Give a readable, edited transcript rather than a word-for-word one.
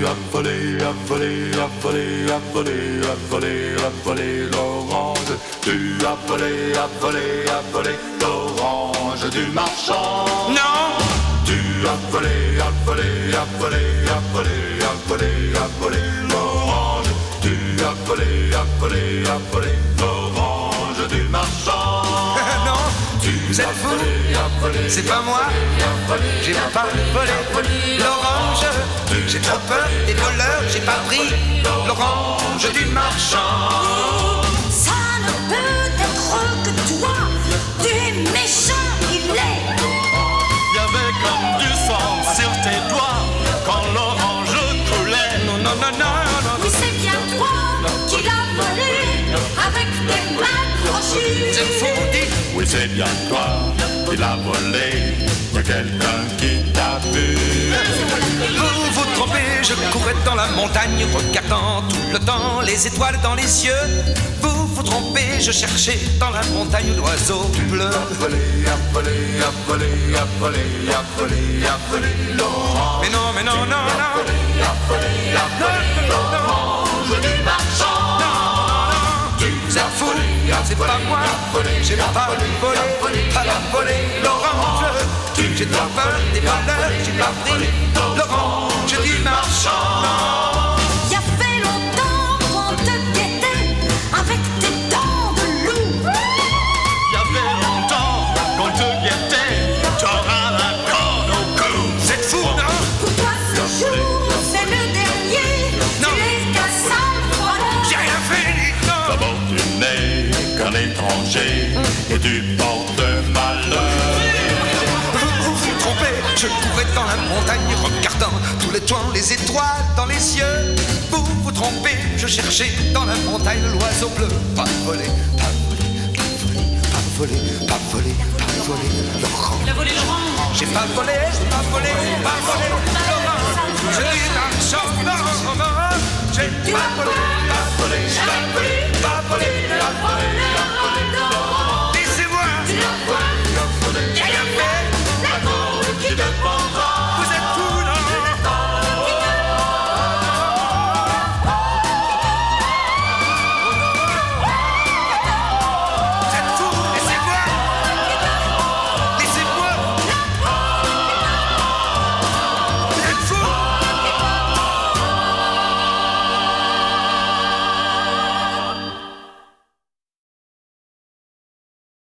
volé l'orange. Tu as volé l'orange du marchand. Non. Tu as volé l'orange. Tu as volé l'orange du marchand. Non. Vous êtes fou? C'est pas moi. J'ai pas volé l'orange. J'ai trop peur des voleurs. J'ai pas pris l'orange du marchand. Ça ne peut être que toi. Tu es méchant, il est. Il y avait comme du sang sur tes doigts quand l'orange coulait. Non, non, non, non, non. Oui, c'est bien toi qui l'as volé avec tes mains crochues. Vous êtes fou, dites. Oui, c'est bien toi qui l'as volé. Y'a quelqu'un qui t'a vu. Vous vous trompez, je courais dans la montagne, regardant tout le temps les étoiles dans les yeux. Vous vous trompez, je cherchais dans la montagne l'oiseau bleu. Volé l'orange. Mais non, non, non. L'orange du marchand. Vous êtes fou, c'est pas moi. J'ai pas volé l'orange. J'ai trop peur des voleurs, j'ai pas pris l'orange du marchand. Il y a fait longtemps qu'on te guettait avec tes dents de loup. Il y avait longtemps qu'on te guettait, t'auras la corde au cou. Vous êtes fou, non? Pour toi ce jour, c'est le dernier. Non. Tu es qu'un sale voleur. J'ai rien fait, non. D'abord tu n'es qu'un étranger et tu portes malheur. Vous vous trompez, je courais dans la montagne regardant tous les toits, les étoiles dans les yeux. Vous vous trompez, je cherchais dans la montagne l'oiseau bleu. Pas volé l'orange. Il a volé l'orange. J'ai pas volé l'orange. Je dis marchand, non, j'ai pas volé